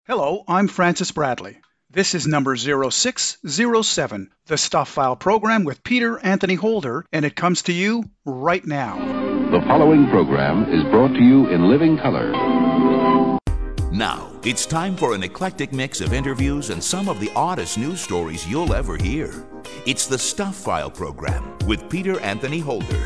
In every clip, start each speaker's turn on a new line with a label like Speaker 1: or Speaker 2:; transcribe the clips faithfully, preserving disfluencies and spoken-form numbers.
Speaker 1: Hello, I'm Francis Bradley. This is number zero six zero seven, the Stuff File program with Peter Anthony Holder, and it comes to you right now.
Speaker 2: The following program is brought to you in living color.
Speaker 3: Now, it's time for an eclectic mix of interviews and some of the oddest news stories you'll ever hear. It's the Stuff File program with Peter Anthony Holder.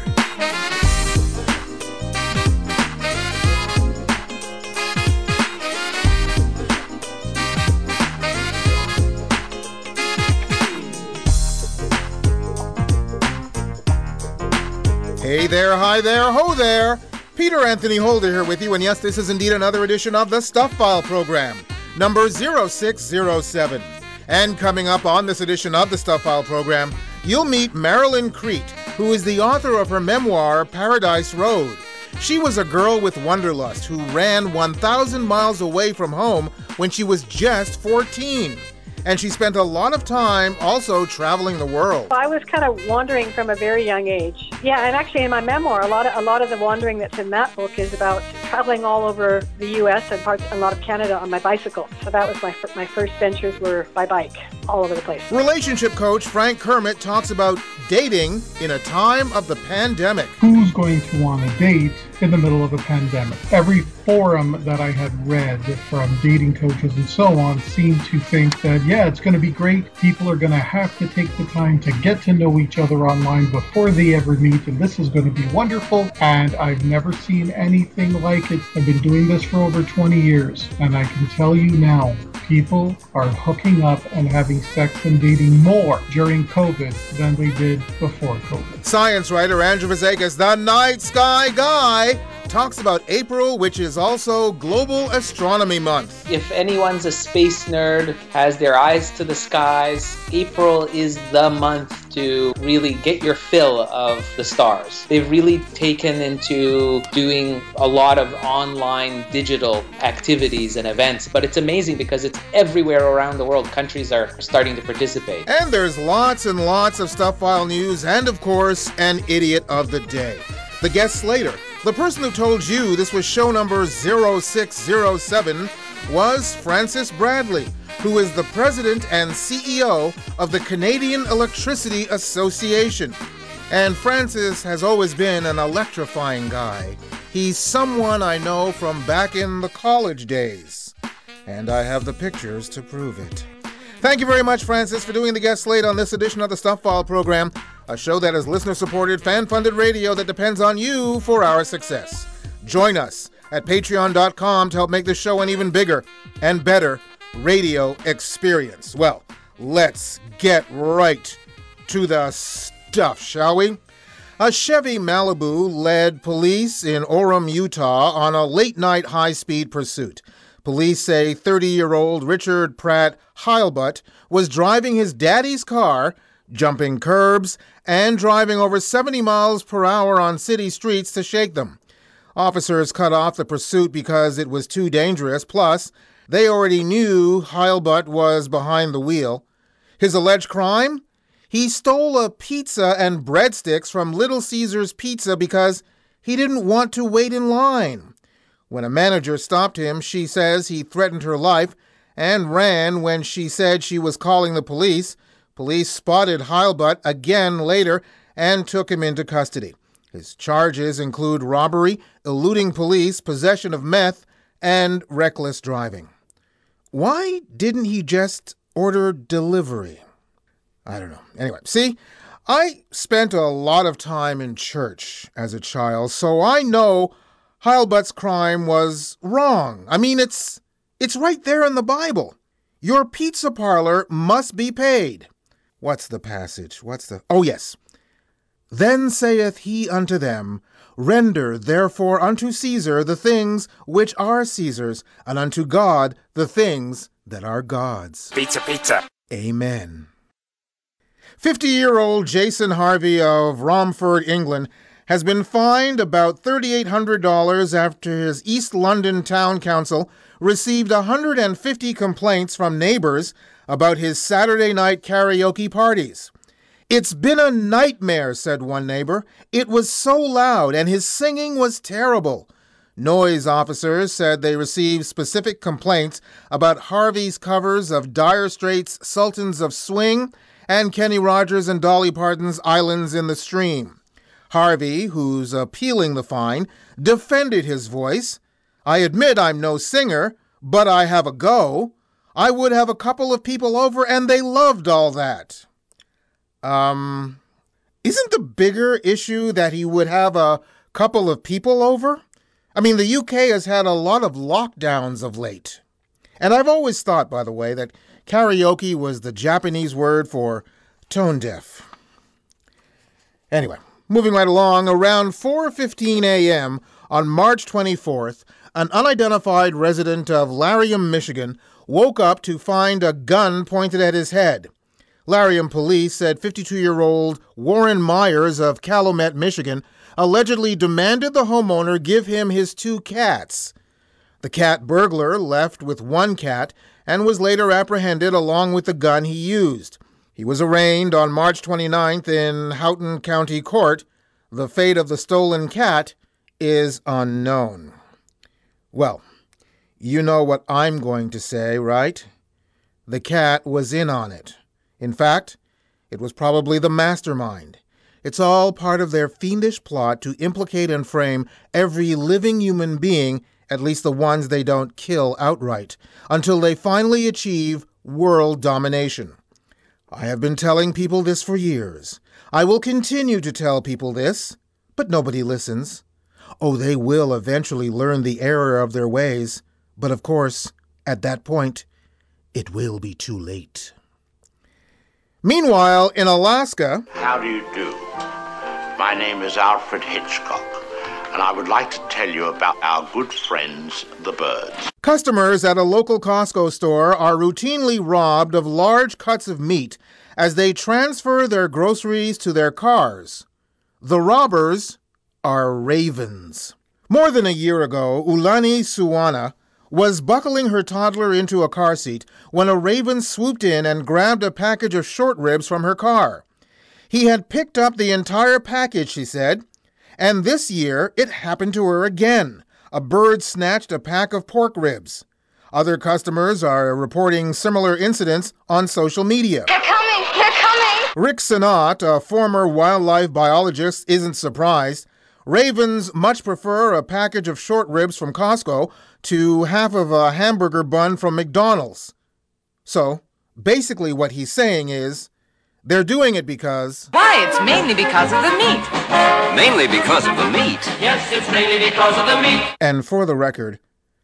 Speaker 4: Hey there, hi there, ho there. Peter Anthony Holder here with you, and yes, this is indeed another edition of the Stuff File program, number zero six zero seven. And coming up on this edition of the Stuff File program, you'll meet Marilyn Crete, who is the author of her memoir, Paradise Road. She was a girl with wanderlust who ran one thousand miles away from home when she was just fourteen. And she spent a lot of time also traveling the world.
Speaker 5: I was kind of wandering from a very young age. Yeah, and actually in my memoir, a lot of a lot of the wandering that's in that book is about traveling all over the U S and parts, a lot of Canada on my bicycle. So that was my my first ventures were by bike, all over the place.
Speaker 4: Relationship coach Frank Kermit talks about dating in a time of the pandemic.
Speaker 6: Who's going to want to date in the middle of a pandemic? Every forum that I had read from dating coaches and so on seemed to think that, yeah, it's going to be great. People are going to have to take the time to get to know each other online before they ever meet, and this is going to be wonderful. And I've never seen anything like it. I've been doing this for over twenty years, and I can tell you now, people are hooking up and having sex and dating more during COVID than they did before COVID.
Speaker 4: Science writer Andrew Vazegas, the night sky guy, talks about April, which is also Global Astronomy Month.
Speaker 7: If anyone's a space nerd, has their eyes to the skies, April is the month to really get your fill of the stars. They've really taken into doing a lot of online digital activities and events, but it's amazing because it's everywhere around the world. Countries are starting to participate.
Speaker 4: And there's lots and lots of Stuff File news and, of course, an idiot of the day. The guest later. The person who told you this was show number zero six zero seven was Francis Bradley, who is the president and C E O of the Canadian Electricity Association. And Francis has always been an electrifying guy. He's someone I know from back in the college days. And I have the pictures to prove it. Thank you very much, Francis, for doing the guest slate on this edition of the Stuff File program, a show that is listener-supported, fan-funded radio that depends on you for our success. Join us at patreon dot com to help make this show an even bigger and better radio experience. Well, let's get right to the stuff, shall we? A Chevy Malibu led police in Orem, Utah on a late-night high-speed pursuit. Police say thirty-year-old Richard Pratt Heilbutt was driving his daddy's car, jumping curbs, and driving over seventy miles per hour on city streets to shake them. Officers cut off the pursuit because it was too dangerous, plus they already knew Heilbutt was behind the wheel. His alleged crime? He stole a pizza and breadsticks from Little Caesars Pizza because he didn't want to wait in line. When a manager stopped him, she says he threatened her life and ran when she said she was calling the police. Police spotted Heilbutt again later and took him into custody. His charges include robbery, eluding police, possession of meth, and reckless driving. Why didn't he just order delivery? I don't know. Anyway, see, I spent a lot of time in church as a child, so I know Heilbutt's crime was wrong. I mean, it's it's right there in the Bible. Your pizza parlor must be paid. What's the passage? What's the... Oh, yes. Then saith he unto them, Render therefore unto Caesar the things which are Caesar's, and unto God the things that are God's.
Speaker 8: Pizza, pizza.
Speaker 4: Amen. fifty-year-old Jason Harvey of Romford, England, has been fined about three thousand eight hundred dollars after his East London Town Council received one hundred fifty complaints from neighbors about his Saturday night karaoke parties. It's been a nightmare, said one neighbor. It was so loud and his singing was terrible. Noise officers said they received specific complaints about Harvey's covers of Dire Straits' Sultans of Swing and Kenny Rogers and Dolly Parton's Islands in the Stream. Harvey, who's appealing the fine, defended his voice. "I admit I'm no singer, but I have a go. I would have a couple of people over and they loved all that." Um, isn't the bigger issue that he would have a couple of people over? I mean, the U K has had a lot of lockdowns of late. And I've always thought, by the way, that karaoke was the Japanese word for tone deaf. Anyway, moving right along, around four fifteen a.m. on March twenty-fourth, an unidentified resident of Lariam, Michigan, woke up to find a gun pointed at his head. Lariam police said fifty-two-year-old Warren Myers of Calumet, Michigan, allegedly demanded the homeowner give him his two cats. The cat burglar left with one cat and was later apprehended along with the gun he used. He was arraigned on March twenty-ninth in Houghton County Court. The fate of the stolen cat is unknown. Well, you know what I'm going to say, right? The cat was in on it. In fact, it was probably the mastermind. It's all part of their fiendish plot to implicate and frame every living human being, at least the ones they don't kill outright, until they finally achieve world domination. I have been telling people this for years. I will continue to tell people this, but nobody listens. Oh, they will eventually learn the error of their ways, but of course, at that point, it will be too late. Meanwhile, in Alaska...
Speaker 8: How do you do? My name is Alfred Hitchcock, and I would like to tell you about our good friends, the birds.
Speaker 4: Customers at a local Costco store are routinely robbed of large cuts of meat as they transfer their groceries to their cars. The robbers are ravens. More than a year ago, Ulani Suwana was buckling her toddler into a car seat when a raven swooped in and grabbed a package of short ribs from her car. He had picked up the entire package, she said, and this year it happened to her again. A bird snatched a pack of pork ribs. Other customers are reporting similar incidents on social media.
Speaker 9: They're coming! They're coming!
Speaker 4: Rick Sinat, a former wildlife biologist, isn't surprised. Ravens much prefer a package of short ribs from Costco to half of a hamburger bun from McDonald's. So, basically what he's saying is, they're doing it because...
Speaker 10: Why, it's mainly because of the meat.
Speaker 11: Mainly because of the meat.
Speaker 12: Yes, it's mainly because of the meat.
Speaker 4: And for the record,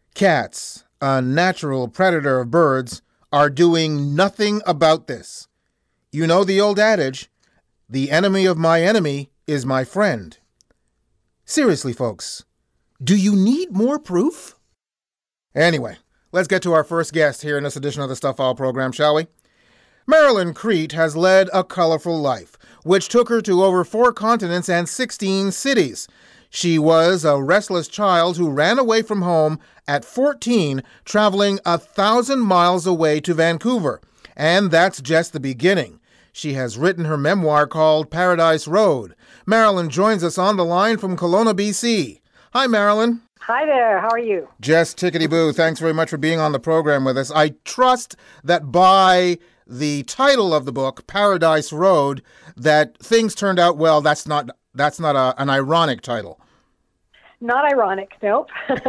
Speaker 4: cats, a natural predator of birds, are doing nothing about this. You know the old adage, the enemy of my enemy is my friend. Seriously, folks, do you need more proof? Anyway, let's get to our first guest here in this edition of the Stuff File program, shall we? Marilyn Crete has led a colorful life, which took her to over four continents and sixteen cities. She was a restless child who ran away from home at fourteen, traveling a thousand miles away to Vancouver. And that's just the beginning. She has written her memoir called Paradise Road. Marilyn joins us on the line from Kelowna, B C. Hi, Marilyn.
Speaker 5: Hi there. How are you?
Speaker 4: Just tickety-boo. Thanks very much for being on the program with us. I trust that by the title of the book, Paradise Road, that things turned out well. That's not that's not a, an ironic title.
Speaker 5: Not ironic, nope.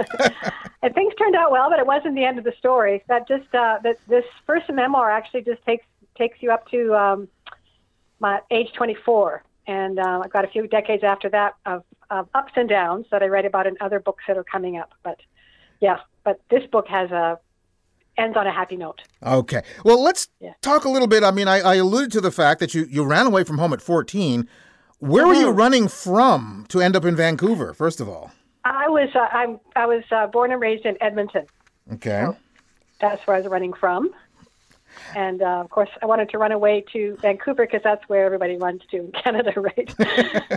Speaker 5: And things turned out well, but it wasn't the end of the story. That just uh, that this first memoir actually just takes takes you up to um, my age twenty-four, and uh, I've got a few decades after that of, of ups and downs that I write about in other books that are coming up. But yeah, but this book has a ends on a happy note.
Speaker 4: Okay. Well, let's
Speaker 5: yeah.
Speaker 4: talk a little bit. I mean, I, I alluded to the fact that you, you ran away from home at fourteen. Where
Speaker 5: mm-hmm.
Speaker 4: were you running from to end up in Vancouver, first of all?
Speaker 5: I was uh, I'm I was uh, born and raised in Edmonton.
Speaker 4: Okay. So
Speaker 5: that's where I was running from. And, uh, of course, I wanted to run away to Vancouver because that's where everybody runs to in Canada, right?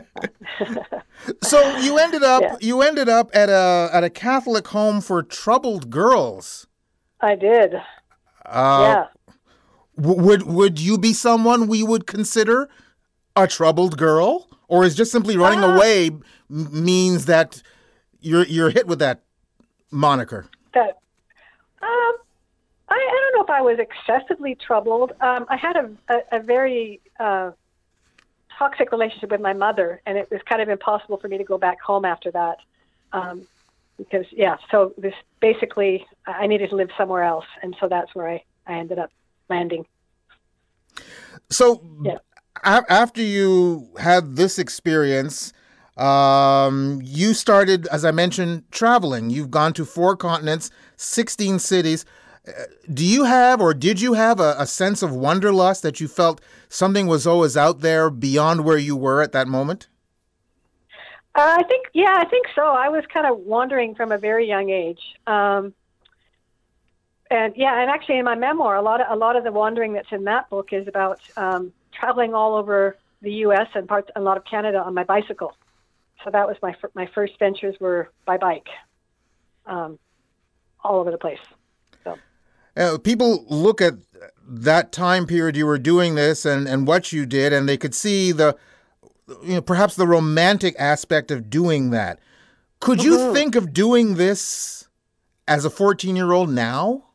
Speaker 4: So you ended up
Speaker 5: yeah.
Speaker 4: you ended up at a at a Catholic home for troubled girls.
Speaker 5: I did.
Speaker 4: Uh,
Speaker 5: yeah.
Speaker 4: W- would would you be someone we would consider a troubled girl, or is just simply running
Speaker 5: uh,
Speaker 4: away m- means that you're you're hit with that moniker?
Speaker 5: That um, I, I don't know if I was excessively troubled. Um, I had a a, a very uh, toxic relationship with my mother, and it was kind of impossible for me to go back home after that. Um, because yeah, so this basically I needed to live somewhere else, and so that's where I, I ended up landing.
Speaker 4: So
Speaker 5: yeah.
Speaker 4: a- after you had this experience, um, you started, as I mentioned, traveling. You've gone to four continents, sixteen cities. Uh, do you have, or did you have a, a sense of wanderlust that you felt something was always out there beyond where you were at that moment?
Speaker 5: Uh, I think, yeah, I think so. I was kind of wandering from a very young age. Um, and yeah, and actually in my memoir, a lot of, a lot of the wandering that's in that book is about um, traveling all over the U S and parts, a lot of Canada on my bicycle. So that was my, my first ventures were by bike, um, all over the place. So.
Speaker 4: Uh, people look at that time period you were doing this and, and what you did, and they could see the, you know, perhaps the romantic aspect of doing that. Could you mm-hmm. think of doing this as a fourteen-year-old now?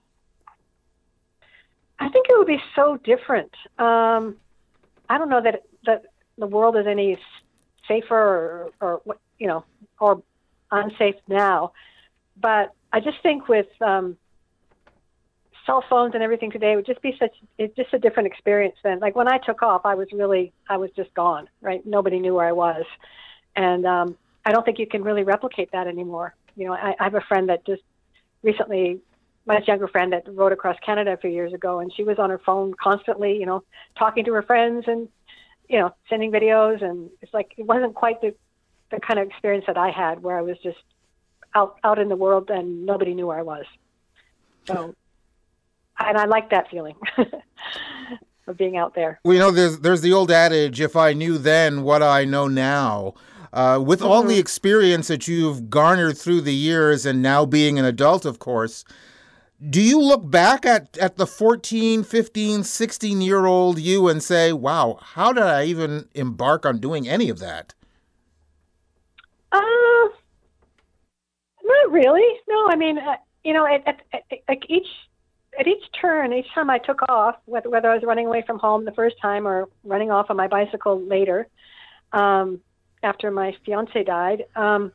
Speaker 5: I think it would be so different. Um, I don't know that that the world is any safer or, or you know, or unsafe now, but I just think with um, cell phones and everything today, it would just be such, it's just a different experience then. Like when I took off, I was really, I was just gone, right? Nobody knew where I was. And um, I don't think you can really replicate that anymore. You know, I, I have a friend that just recently, much younger friend that rode across Canada a few years ago, and she was on her phone constantly, you know, talking to her friends and, you know, sending videos. And it's like, it wasn't quite the, the kind of experience that I had where I was just out, out in the world and nobody knew where I was. So, and I like that feeling of being out there.
Speaker 4: Well, you know, there's there's the old adage, if I knew then what I know now. Uh, with mm-hmm. all the experience that you've garnered through the years and now being an adult, of course, do you look back at, at the fourteen, fifteen, sixteen-year-old you and say, wow, how did I even embark on doing any of that?
Speaker 5: Uh, not really. No, I mean, uh, you know, at, at, at, at each... At each turn, each time I took off, whether, whether I was running away from home the first time or running off on my bicycle later, um, after my fiance died, um,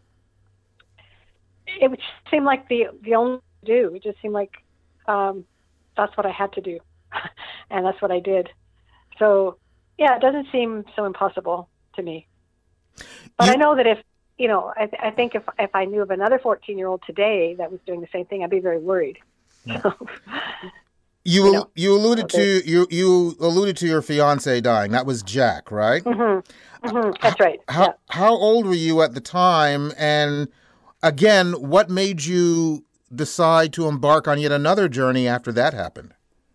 Speaker 5: it would seem like the the only thing to do. It just seemed like um, that's what I had to do, and that's what I did. So, yeah, it doesn't seem so impossible to me. But you... I know that if, you know, I, th- I think if if I knew of another fourteen-year-old today that was doing the same thing, I'd be very worried. So,
Speaker 4: you you, know, you alluded to you you alluded to your fiance dying. That was Jack, right?
Speaker 5: Mm-hmm. Mm-hmm. That's right.
Speaker 4: How
Speaker 5: yeah.
Speaker 4: how old were you at the time? And again, what made you decide to embark on yet another journey after that happened?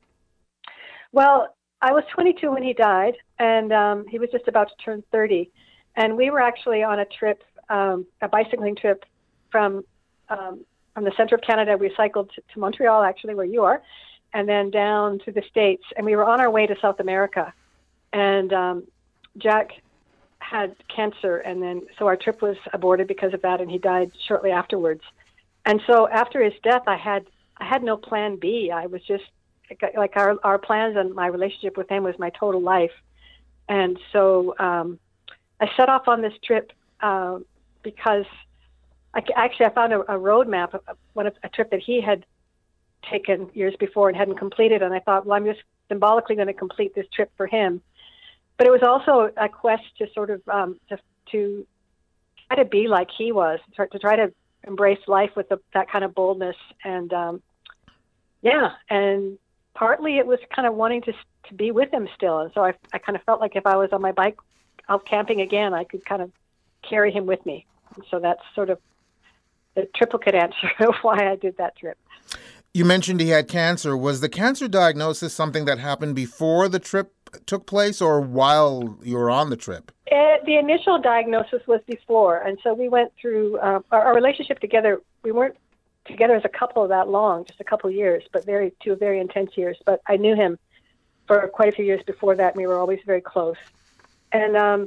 Speaker 5: Well, I was twenty-two when he died, and um, he was just about to turn thirty. And we were actually on a trip, um, a bicycling trip from. Um, From the center of Canada, we cycled to, to Montreal, actually, where you are, and then down to the States. And we were on our way to South America. And um, Jack had cancer, and then so our trip was aborted because of that, and he died shortly afterwards. And so after his death, I had I had no plan B. I was just like our our plans and my relationship with him was my total life. And so um, I set off on this trip uh, because. I, actually, I found a, a road map, of one of, a trip that he had taken years before and hadn't completed, and I thought, well, I'm just symbolically going to complete this trip for him. But it was also a quest to sort of um, to, to try to be like he was, to try to embrace life with the, that kind of boldness, and um, yeah, and partly it was kind of wanting to to be with him still, and so I I kind of felt like if I was on my bike out camping again, I could kind of carry him with me. And so that's sort of the triplicate answer of why I did that trip.
Speaker 4: You mentioned he had cancer. Was the cancer diagnosis something that happened before the trip took place or while you were on the trip?
Speaker 5: It, the initial diagnosis was before. And so we went through uh, our, our relationship together. We weren't together as a couple that long, just a couple of years, but very two very intense years. But I knew him for quite a few years before that, and we were always very close. And um,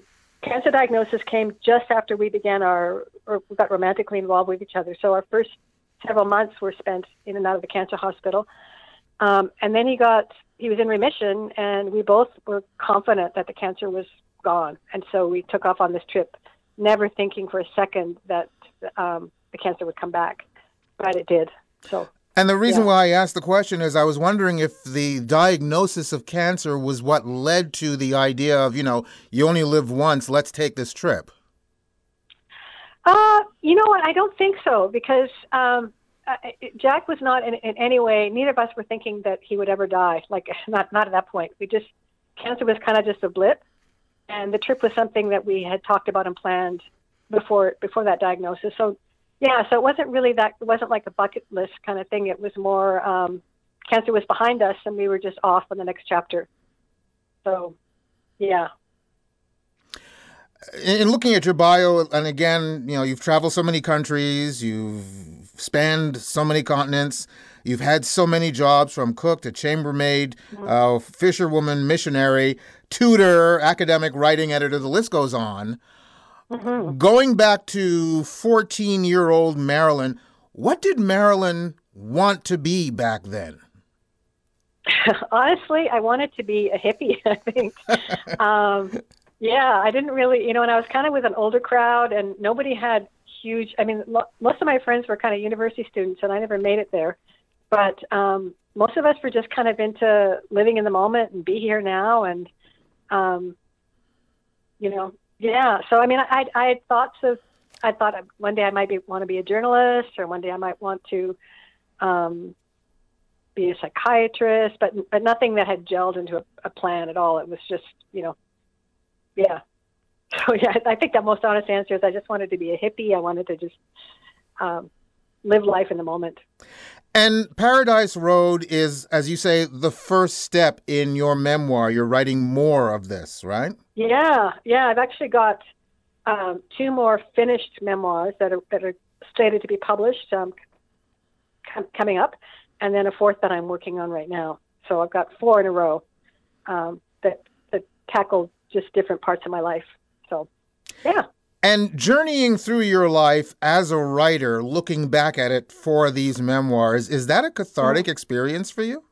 Speaker 5: cancer diagnosis came just after we began our, or we got romantically involved with each other. So our first several months were spent in and out of the cancer hospital. Um, and then he got, he was in remission, and we both were confident that the cancer was gone. And so we took off on this trip, never thinking for a second that um, the cancer would come back, but it did. So.
Speaker 4: And the reason
Speaker 5: yeah.
Speaker 4: why I asked the question is I was wondering if the diagnosis of cancer was what led to the idea of, you know, you only live once, let's take this trip.
Speaker 5: Uh, you know what? I don't think so, because um, uh, Jack was not in, in any way, neither of us were thinking that he would ever die. Like, not, not at that point. We just, cancer was kind of just a blip. And the trip was something that we had talked about and planned before, before that diagnosis. So, yeah, so it wasn't really that, it wasn't like a bucket list kind of thing. It was more, um, cancer was behind us and we were just off on the next chapter. So, yeah.
Speaker 4: In looking at your bio, and again, you know, you've traveled so many countries, you've spanned so many continents, you've had so many jobs from cook to chambermaid, mm-hmm. uh, fisherwoman, missionary, tutor, academic writing editor, the list goes on. Mm-hmm. Going back to fourteen-year-old Marilyn, what did Marilyn want to be back then?
Speaker 5: Honestly, I wanted to be a hippie, I think. um, yeah, I didn't really, you know, and I was kind of with an older crowd, and nobody had huge, I mean, lo- most of my friends were kind of university students, and I never made it there. But um, most of us were just kind of into living in the moment and be here now, and, um, you know, yeah. So, I mean, I, I had thoughts of, I thought one day I might be, want to be a journalist, or one day I might want to um, be a psychiatrist, but but nothing that had gelled into a, a plan at all. It was just, you know, yeah. So, yeah, I think the most honest answer is I just wanted to be a hippie. I wanted to just um, live life in the moment.
Speaker 4: And Paradise Road is, as you say, the first step in your memoir. You're writing more of this, right?
Speaker 5: Yeah, yeah. I've actually got um, two more finished memoirs that are that are slated to be published um, com- coming up, and then a fourth that I'm working on right now. So I've got four in a row um, that that tackle just different parts of my life. So, yeah.
Speaker 4: And journeying through your life as a writer, looking back at it for these memoirs, is that a cathartic mm-hmm. experience for you?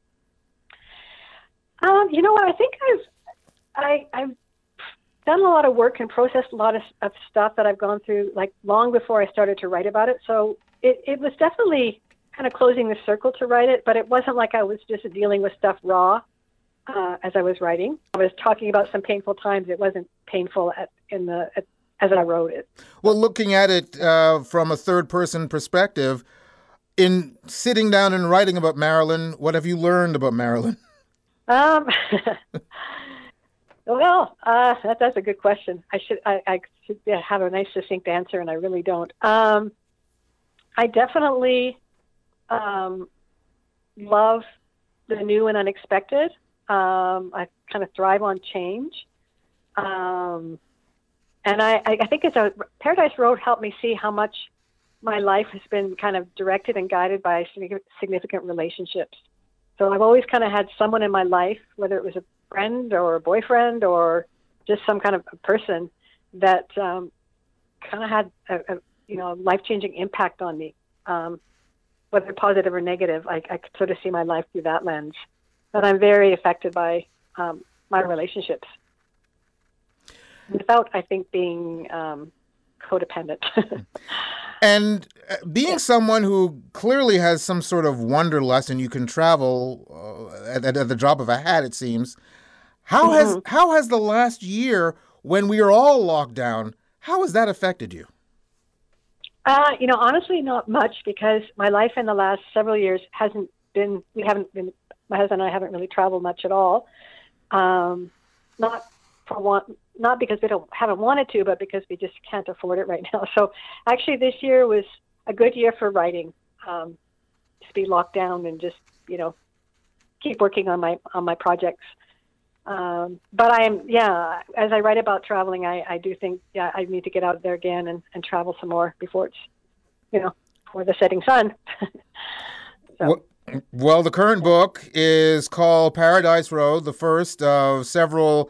Speaker 5: Um, you know what? I think I've I, I've done a lot of work and processed a lot of, of stuff that I've gone through, like long before I started to write about it. So it, it was definitely kind of closing the circle to write it, but it wasn't like I was just dealing with stuff raw uh, as I was writing. I was talking about some painful times. It wasn't painful at, in the at, as I wrote it.
Speaker 4: Well, looking at it uh, from a third-person perspective, in sitting down and writing about Marilyn, what have you learned about Marilyn?
Speaker 5: Um, well, uh, that, that's a good question. I should I, I should have a nice succinct answer, and I really don't. Um, I definitely um, love the new and unexpected. Um, I kind of thrive on change. Um, And I, I think it's a Paradise Road helped me see how much my life has been kind of directed and guided by significant relationships. So I've always kind of had someone in my life, whether it was a friend or a boyfriend or just some kind of a person that um, kind of had a, a you know life-changing impact on me, um, whether positive or negative. I, I could sort of see my life through that lens. But I'm very affected by um, my relationships. Without, I think, being um, codependent.
Speaker 4: And being someone who clearly has some sort of wanderlust, and you can travel uh, at, at the drop of a hat, it seems. How mm-hmm. has how has the last year, when we are all locked down, how has that affected you?
Speaker 5: Uh, you know, honestly, not much, because my life in the last several years hasn't been. We haven't been. My husband and I haven't really traveled much at all. Um, not for one. Not because we don't haven't wanted to, but because we just can't afford it right now. So actually this year was a good year for writing, um, to be locked down and just, you know, keep working on my, on my projects. Um, but I am, yeah, as I write about traveling, I, I do think, yeah, I need to get out there again and, and travel some more before it's, you know, before the setting sun. So.
Speaker 4: Well, well, the current book is called Paradise Road, the first of several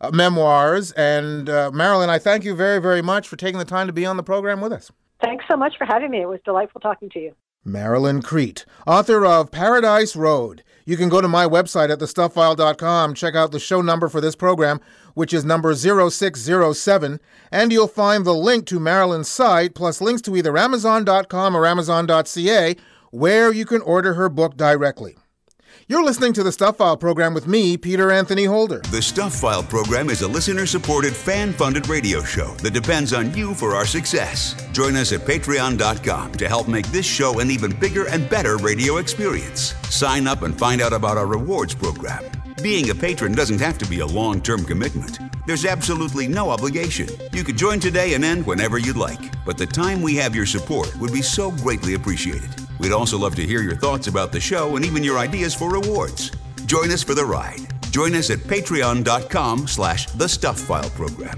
Speaker 4: uh, memoirs. And uh, Marilyn, I thank you very, very much for taking the time to be on the program with us.
Speaker 5: Thanks so much for having me. It was delightful talking to you.
Speaker 4: Marilyn Crete, author of Paradise Road. You can go to my website at the stuff file dot com, check out the show number for this program, which is number zero six zero seven, and you'll find the link to Marilyn's site, plus links to either amazon dot com or amazon dot c a, where you can order her book directly. You're listening to the Stuff File program with me, Peter Anthony Holder.
Speaker 3: The Stuff File program is a listener-supported, fan-funded radio show that depends on you for our success. Join us at patreon dot com to help make this show an even bigger and better radio experience. Sign up and find out about our rewards program. Being a patron doesn't have to be a long-term commitment. There's absolutely no obligation. You could join today and end whenever you'd like. But the time we have your support would be so greatly appreciated. We'd also love to hear your thoughts about the show and even your ideas for rewards. Join us for the ride. Join us at patreon dot com slash the Stuff File program.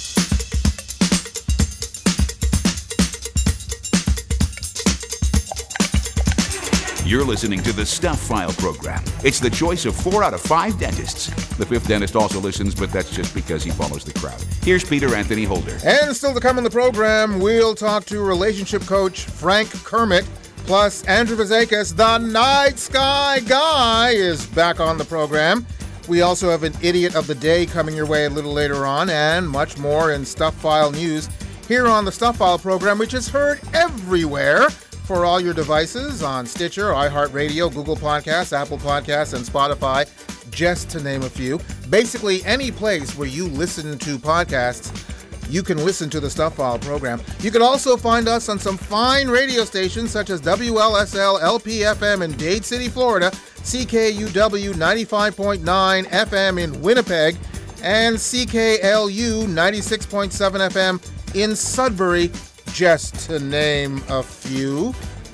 Speaker 3: You're listening to the Stuff File program. It's the choice of four out of five dentists. The fifth dentist also listens, but that's just because he follows the crowd. Here's Peter Anthony Holder.
Speaker 4: And still to come on the program, we'll talk to relationship coach Frank Kermit. Plus, Andrew Vazakis, the Night Sky Guy, is back on the program. We also have an Idiot of the Day coming your way a little later on, and much more in Stuff File news here on the Stuff File program, which is heard everywhere for all your devices on Stitcher, iHeartRadio, Google Podcasts, Apple Podcasts, and Spotify, just to name a few. Basically, any place where you listen to podcasts, you can listen to the Stuff File program. You can also find us on some fine radio stations such as W L S L L P F M in Dade City, Florida, C K U W ninety-five point nine F M in Winnipeg, and C K L U ninety-six point seven F M in Sudbury, just to name a few.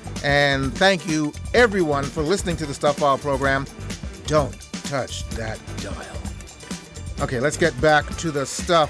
Speaker 4: And thank you, everyone, for listening to the Stuff File program. Don't touch that dial. Okay, let's get back to the stuff.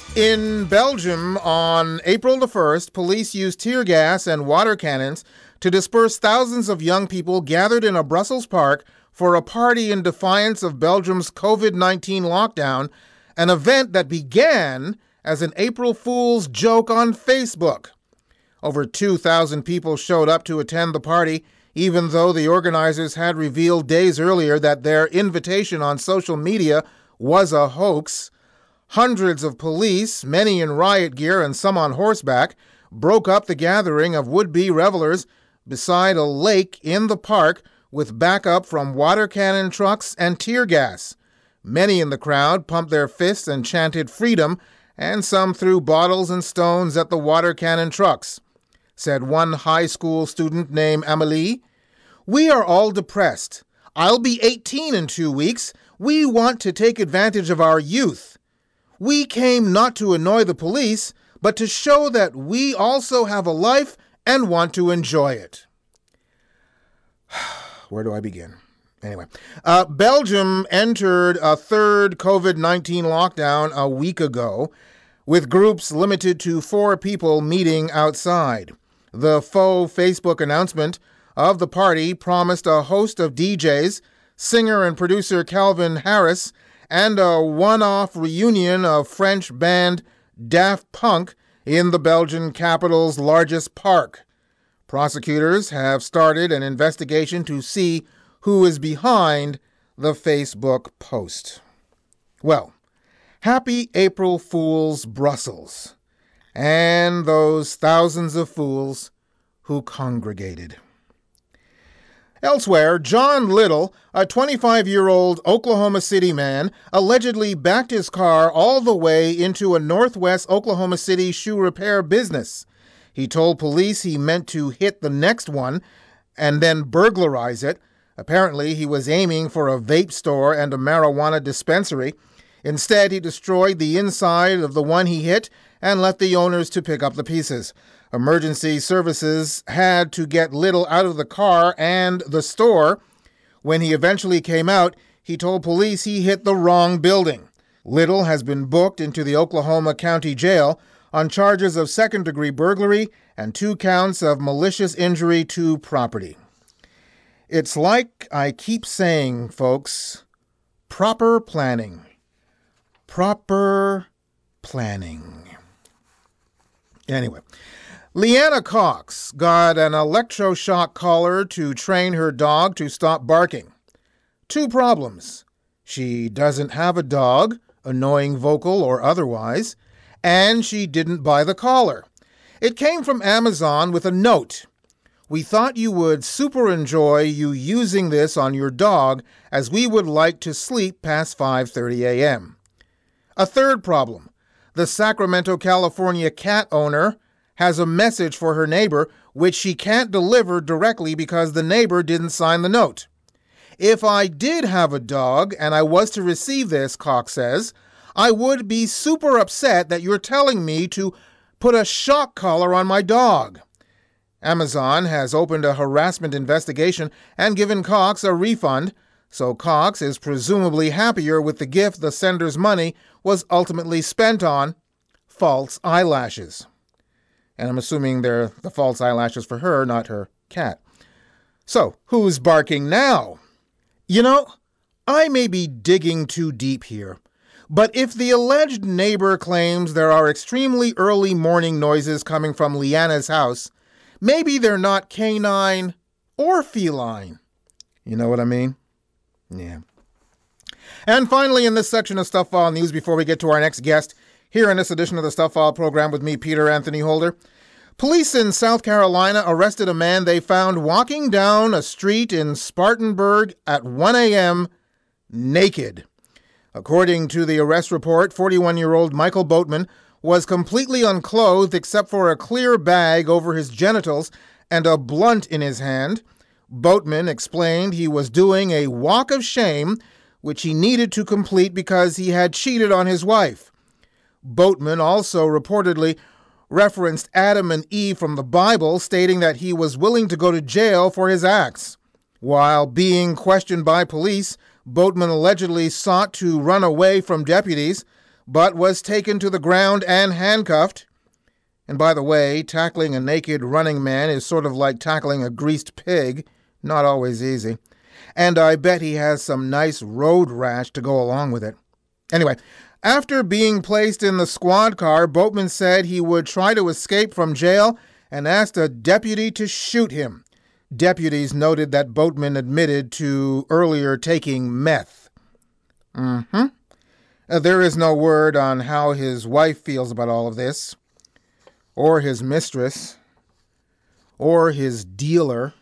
Speaker 4: In Belgium, on April the first, police used tear gas and water cannons to disperse thousands of young people gathered in a Brussels park for a party in defiance of Belgium's covid nineteen lockdown, an event that began as an April Fool's joke on Facebook. Over two thousand people showed up to attend the party, even though the organizers had revealed days earlier that their invitation on social media was a hoax. Hundreds of police, many in riot gear and some on horseback, broke up the gathering of would-be revelers beside a lake in the park with backup from water cannon trucks and tear gas. Many in the crowd pumped their fists and chanted freedom, and some threw bottles and stones at the water cannon trucks. Said one high school student named Amelie, "We are all depressed. I'll be eighteen in two weeks. We want to take advantage of our youth. We came not to annoy the police, but to show that we also have a life and want to enjoy it." Where do I begin? Anyway, uh, Belgium entered a third covid nineteen lockdown a week ago, with groups limited to four people meeting outside. The faux Facebook announcement of the party promised a host of D Js, singer and producer Calvin Harris, and a one-off reunion of French band Daft Punk in the Belgian capital's largest park. Prosecutors have started an investigation to see who is behind the Facebook post. Well, happy April Fools, Brussels, and those thousands of fools who congregated. Elsewhere, John Little, a twenty-five-year-old Oklahoma City man, allegedly backed his car all the way into a northwest Oklahoma City shoe repair business. He told police he meant to hit the next one and then burglarize it. Apparently, he was aiming for a vape store and a marijuana dispensary. Instead, he destroyed the inside of the one he hit and left the owners to pick up the pieces. Emergency services had to get Little out of the car and the store. When he eventually came out, he told police he hit the wrong building. Little has been booked into the Oklahoma County Jail on charges of second-degree burglary and two counts of malicious injury to property. It's like I keep saying, folks, proper planning. proper planning. Anyway, Leanna Cox got an electroshock collar to train her dog to stop barking. Two problems. She doesn't have a dog, annoying vocal or otherwise, and she didn't buy the collar. It came from Amazon with a note. We thought you would super enjoy you using this on your dog, as we would like to sleep past five thirty a.m. A third problem. The Sacramento, California cat owner has a message for her neighbor, which she can't deliver directly because the neighbor didn't sign the note. If I did have a dog and I was to receive this, Cox says, I would be super upset that you're telling me to put a shock collar on my dog. Amazon has opened a harassment investigation and given Cox a refund, so Cox is presumably happier with the gift the sender's money was ultimately spent on: false eyelashes. And I'm assuming they're the false eyelashes for her, not her cat. So, who's barking now? You know, I may be digging too deep here, but if the alleged neighbor claims there are extremely early morning noises coming from Leanna's house, maybe they're not canine or feline. You know what I mean? Yeah. And finally, in this section of Stuff File News, before we get to our next guest, here in this edition of the Stuff File program with me, Peter Anthony Holder, police in South Carolina arrested a man they found walking down a street in Spartanburg at one a.m. naked. According to the arrest report, forty-one-year-old Michael Boatman was completely unclothed except for a clear bag over his genitals and a blunt in his hand. Boatman explained he was doing a walk of shame, which he needed to complete because he had cheated on his wife. Boatman also reportedly referenced Adam and Eve from the Bible, stating that he was willing to go to jail for his acts. While being questioned by police, Boatman allegedly sought to run away from deputies, but was taken to the ground and handcuffed. And by the way, tackling a naked running man is sort of like tackling a greased pig, not always easy. And I bet he has some nice road rash to go along with it. Anyway, after being placed in the squad car, Boatman said he would try to escape from jail and asked a deputy to shoot him. Deputies noted that Boatman admitted to earlier taking meth. Mm-hmm. Uh, there is no word on how his wife feels about all of this, or his mistress, or his dealer.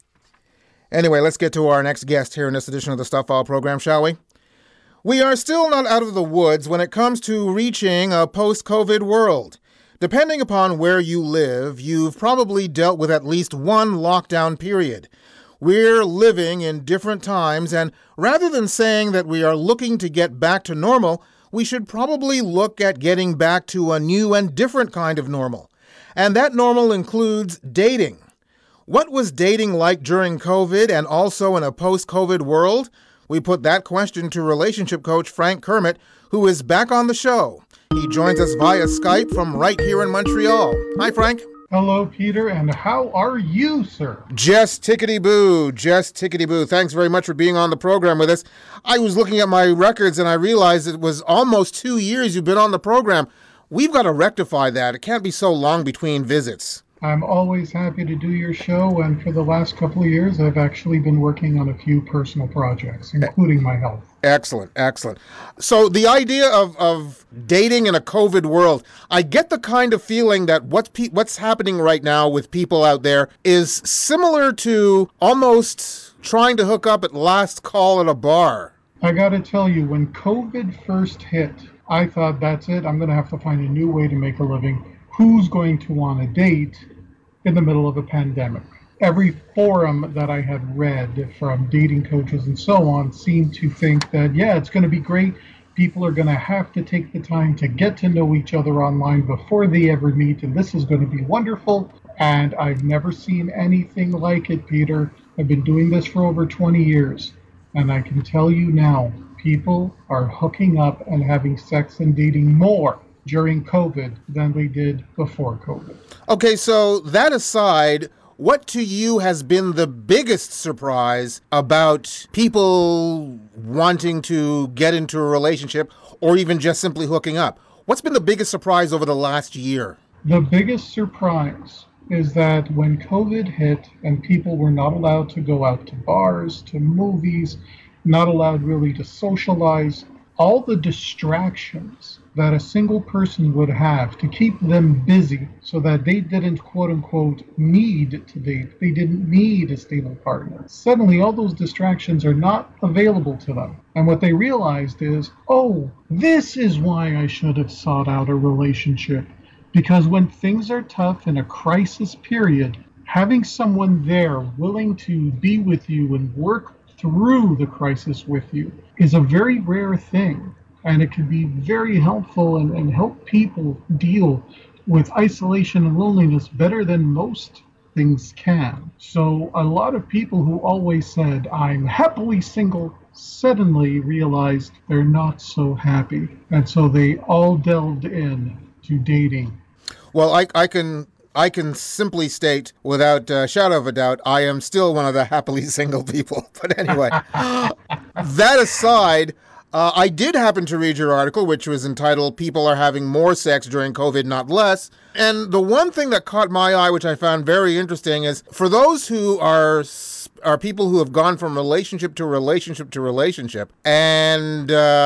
Speaker 4: Anyway, let's get to our next guest here in this edition of the Stuff File program, shall we? We are still not out of the woods when it comes to reaching a post-COVID world. Depending upon where you live, you've probably dealt with at least one lockdown period. We're living in different times, and rather than saying that we are looking to get back to normal, we should probably look at getting back to a new and different kind of normal. And that normal includes dating. What was dating like during COVID and also in a post-COVID world? We put that question to relationship coach Frank Kermit, who is back on the show. He joins us via Skype from right here in Montreal. Hi, Frank.
Speaker 6: Hello, Peter, and how are you, sir?
Speaker 4: Just tickety-boo, just tickety-boo. Thanks very much for being on the program with us. I was looking at my records and I realized it was almost two years you've been on the program. We've got to rectify that. It can't be so long between visits.
Speaker 6: I'm always happy to do your show, and for the last couple of years, I've actually been working on a few personal projects, including my health.
Speaker 4: Excellent, excellent. So the idea of, of dating in a COVID world, I get the kind of feeling that what's, pe- what's happening right now with people out there is similar to almost trying to hook up at last call at a bar.
Speaker 6: I got to tell you, when COVID first hit, I thought, that's it, I'm going to have to find a new way to make a living. Who's going to want to date in the middle of a pandemic? Every forum that I had read from dating coaches and so on seemed to think that, yeah, it's going to be great. People are going to have to take the time to get to know each other online before they ever meet, and this is going to be wonderful. And I've never seen anything like it, Peter. I've been doing this for over twenty years, and I can tell you now, people are hooking up and having sex and dating more during COVID than they did before COVID.
Speaker 4: Okay, so that aside, what to you has been the biggest surprise about people wanting to get into a relationship or even just simply hooking up. What's been the biggest surprise over the last year?
Speaker 6: The biggest surprise is that when COVID hit and people were not allowed to go out to bars, to movies, not allowed really to socialize, all the distractions that a single person would have to keep them busy so that they didn't quote-unquote need to date, they didn't need a stable partner. Suddenly all those distractions are not available to them. And what they realized is, oh, this is why I should have sought out a relationship. Because when things are tough in a crisis period, having someone there willing to be with you and work through the crisis with you is a very rare thing. And it can be very helpful and, and help people deal with isolation and loneliness better than most things can. So a lot of people who always said, I'm happily single, suddenly realized they're not so happy. And so they all delved in to dating.
Speaker 4: Well, I, I can I can simply state, without a shadow of a doubt, I am still one of the happily single people. But anyway, that aside, Uh, I did happen to read your article, which was entitled, People Are Having More Sex During COVID, Not Less. And the one thing that caught my eye, which I found very interesting, is for those who are are people who have gone from relationship to relationship to relationship and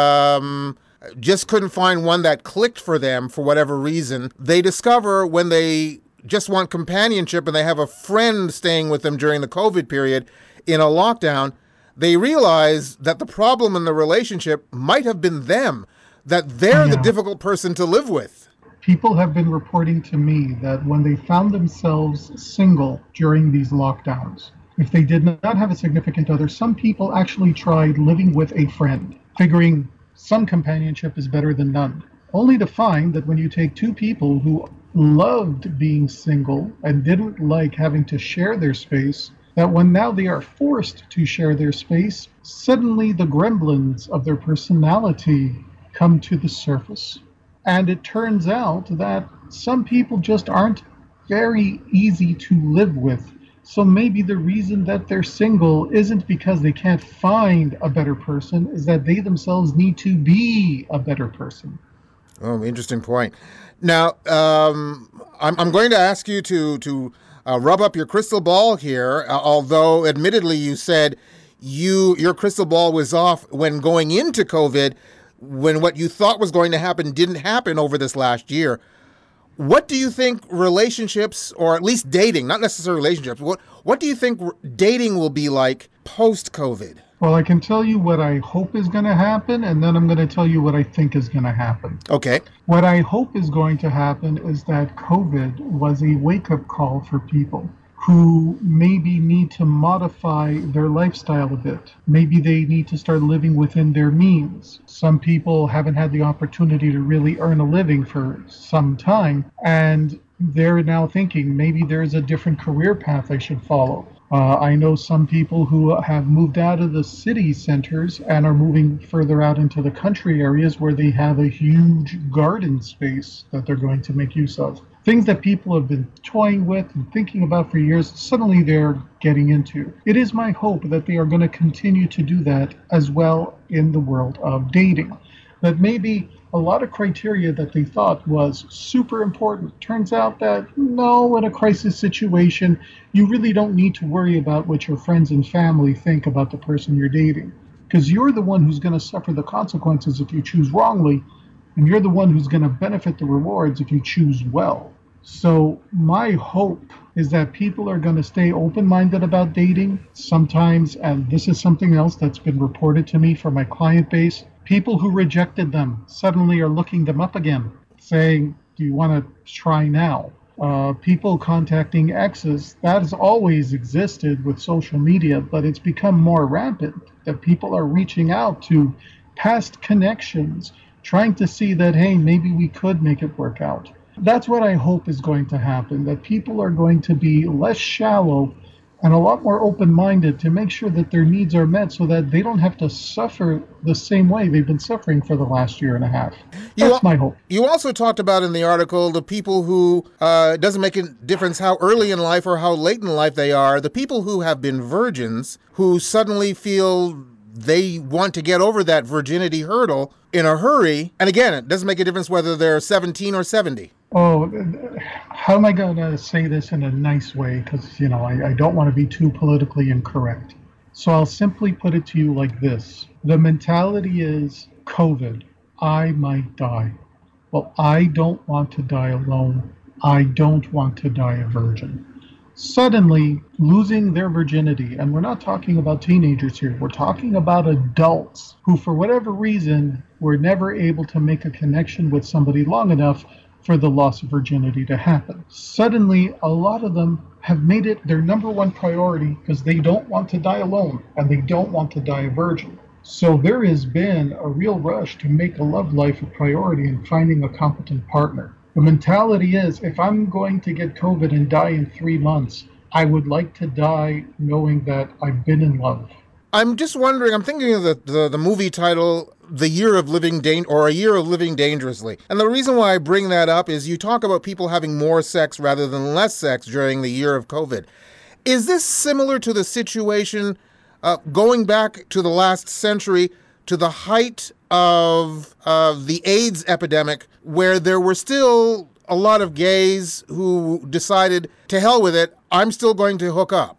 Speaker 4: um, just couldn't find one that clicked for them for whatever reason, they discover when they just want companionship and they have a friend staying with them during the COVID period in a lockdown, they realize that the problem in the relationship might have been them, that they're yeah. the difficult person to live with.
Speaker 6: People have been reporting to me that when they found themselves single during these lockdowns, if they did not have a significant other, some people actually tried living with a friend, figuring some companionship is better than none, only to find that when you take two people who loved being single and didn't like having to share their space, that when now they are forced to share their space, suddenly the gremlins of their personality come to the surface. And it turns out that some people just aren't very easy to live with. So maybe the reason that they're single isn't because they can't find a better person, is that they themselves need to be a better person.
Speaker 4: Oh, interesting point. Now, um, I'm, I'm going to ask you to... to Uh, rub up your crystal ball here, uh, although admittedly you said you your crystal ball was off when going into COVID, when what you thought was going to happen didn't happen over this last year. What do you think relationships, or at least dating, not necessarily relationships, what, what do you think dating will be like post-COVID?
Speaker 6: Well, I can tell you what I hope is going to happen, and then I'm going to tell you what I think is going to happen.
Speaker 4: Okay.
Speaker 6: What I hope is going to happen is that COVID was a wake-up call for people who maybe need to modify their lifestyle a bit. Maybe they need to start living within their means. Some people haven't had the opportunity to really earn a living for some time, and they're now thinking maybe there's a different career path I should follow. Uh, I know some people who have moved out of the city centers and are moving further out into the country areas where they have a huge garden space that they're going to make use of. Things that people have been toying with and thinking about for years, suddenly they're getting into. It is my hope that they are going to continue to do that as well in the world of dating. That maybe a lot of criteria that they thought was super important turns out that no, in a crisis situation, you really don't need to worry about what your friends and family think about the person you're dating. Because you're the one who's going to suffer the consequences if you choose wrongly, and you're the one who's going to benefit the rewards if you choose well. So my hope is that people are going to stay open-minded about dating. Sometimes, and this is something else that's been reported to me from my client base, people who rejected them suddenly are looking them up again, saying, do you want to try now? Uh, people contacting exes, that has always existed with social media, but it's become more rampant, that people are reaching out to past connections, trying to see that, hey, maybe we could make it work out. That's what I hope is going to happen, that people are going to be less shallow and a lot more open-minded to make sure that their needs are met so that they don't have to suffer the same way they've been suffering for the last year and a half. That's
Speaker 4: you,
Speaker 6: my hope.
Speaker 4: You also talked about in the article the people who, uh, it doesn't make a difference how early in life or how late in life they are, the people who have been virgins, who suddenly feel they want to get over that virginity hurdle in a hurry. And again, it doesn't make a difference whether they're seventeen or seventy.
Speaker 6: Oh, how am I going to say this in a nice way? Because, you know, I, I don't want to be too politically incorrect. So I'll simply put it to you like this. The mentality is COVID. I might die. Well, I don't want to die alone. I don't want to die a virgin. Suddenly losing their virginity, and we're not talking about teenagers here, we're talking about adults who, for whatever reason, were never able to make a connection with somebody long enough for the loss of virginity to happen. Suddenly, a lot of them have made it their number one priority because they don't want to die alone and they don't want to die a virgin. So there has been a real rush to make a love life a priority and finding a competent partner. The mentality is, if I'm going to get COVID and die in three months, I would like to die knowing that I've been in love.
Speaker 4: I'm just wondering, I'm thinking of the, the, the movie title, The Year of Living Dan- or A Year of Living Dangerously. And the reason why I bring that up is you talk about people having more sex rather than less sex during the year of COVID. Is this similar to the situation uh, going back to the last century, to the height of uh, the AIDS epidemic, where there were still a lot of gays who decided, to hell with it, I'm still going to hook up?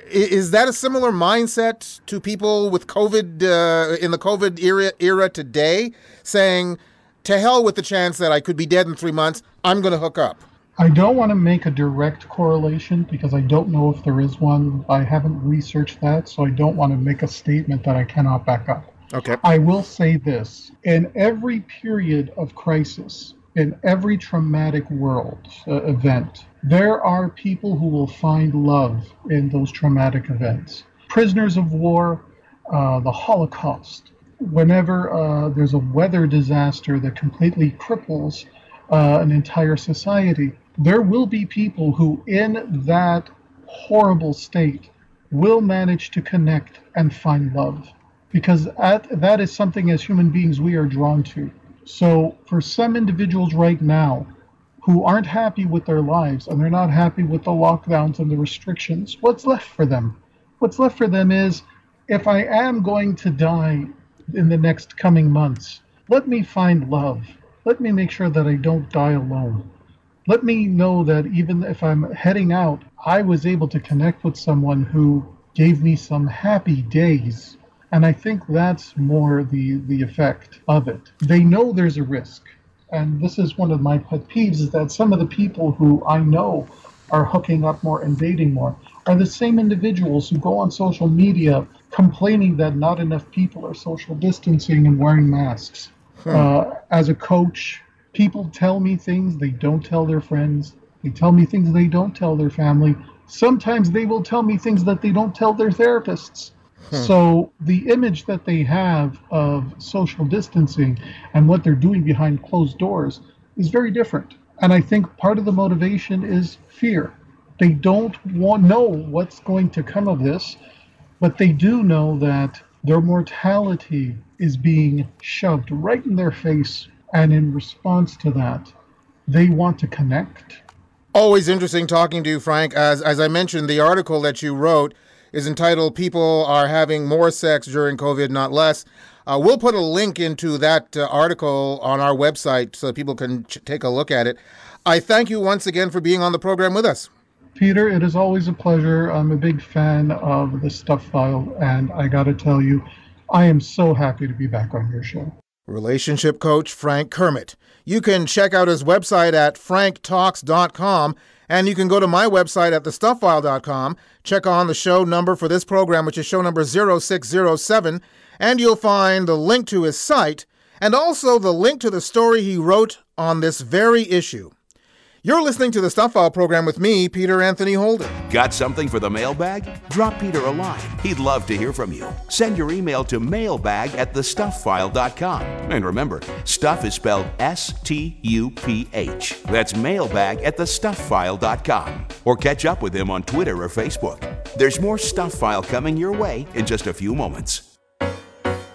Speaker 4: Is that a similar mindset to people with COVID, uh, in the COVID era, era today, saying, to hell with the chance that I could be dead in three months, I'm going to hook up?
Speaker 6: I don't want to make a direct correlation because I don't know if there is one. I haven't researched that, so I don't want to make a statement that I cannot back up.
Speaker 4: Okay.
Speaker 6: I will say this. In every period of crisis, in every traumatic world uh, event, there are people who will find love in those traumatic events. Prisoners of war, uh, the Holocaust. Whenever uh, there's a weather disaster that completely cripples uh, an entire society, there will be people who, in that horrible state, will manage to connect and find love. Because at, that is something as human beings we are drawn to. So for some individuals right now who aren't happy with their lives and they're not happy with the lockdowns and the restrictions, what's left for them? What's left for them is, if I am going to die in the next coming months, let me find love. Let me make sure that I don't die alone. Let me know that even if I'm heading out, I was able to connect with someone who gave me some happy days. And I think that's more the, the effect of it. They know there's a risk. And this is one of my pet peeves, is that some of the people who I know are hooking up more and dating more are the same individuals who go on social media complaining that not enough people are social distancing and wearing masks. Hmm. Uh, as a coach, people tell me things they don't tell their friends. They tell me things they don't tell their family. Sometimes they will tell me things that they don't tell their therapists. Hmm. So the image that they have of social distancing and what they're doing behind closed doors is very different. And I think part of the motivation is fear. They don't want know what's going to come of this, but they do know that their mortality is being shoved right in their face. And in response to that, they want to connect.
Speaker 4: Always interesting talking to you, Frank. As, as I mentioned, the article that you wrote is entitled People Are Having More Sex During COVID, Not Less. Uh, we'll put a link into that uh, article on our website so people can ch- take a look at it. I thank you once again for being on the program with us.
Speaker 6: Peter, it is always a pleasure. I'm a big fan of the Stuff File, and I got to tell you, I am so happy to be back on your show.
Speaker 4: Relationship coach Frank Kermit. You can check out his website at frank talks dot com, and you can go to my website at the stuff file dot com, check on the show number for this program, which is show number zero six zero seven, and you'll find the link to his site and also the link to the story he wrote on this very issue. You're listening to the Stuff File program with me, Peter Anthony Holder.
Speaker 3: Got something for the mailbag? Drop Peter a line. He'd love to hear from you. Send your email to mailbag at the stuff file dot com. And remember, stuff is spelled S T U P H. That's mailbag at the stuff file dot com. Or catch up with him on Twitter or Facebook. There's more Stuff File coming your way in just a few moments.